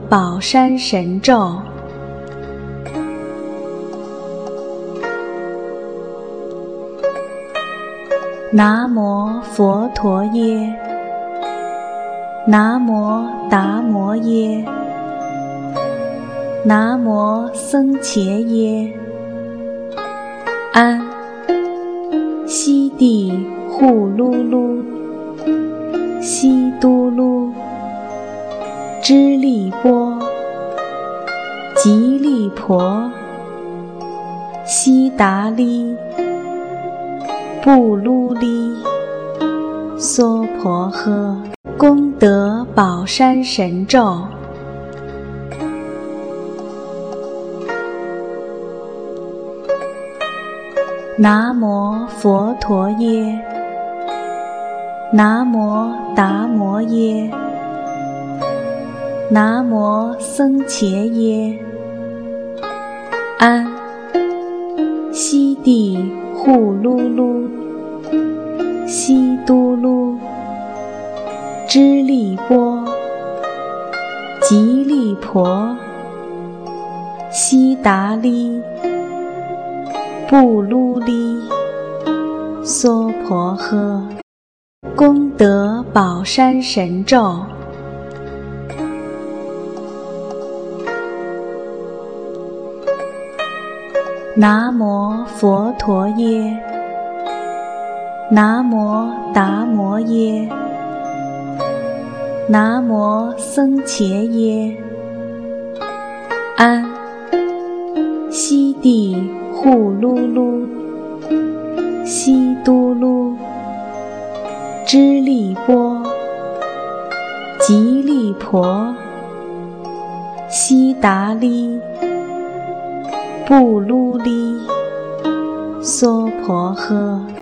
宝山神咒。南无佛陀耶，南无达摩耶，南无僧伽耶。安悉地呼噜噜，悉都噜，支利波，吉利婆，悉达利，布噜利，娑婆诃。功德宝山神咒。南无佛陀耶，南无达摩耶，南无僧伽耶。安悉地呼噜噜，悉都噜，支利波，吉利婆，悉达利，布噜利，娑婆诃。功德宝山神咒。南无佛陀耶，南无达摩耶，南无僧伽耶。安悉地呼噜噜，悉都噜，支利波，吉利婆，悉达利，布噜利，娑婆诃。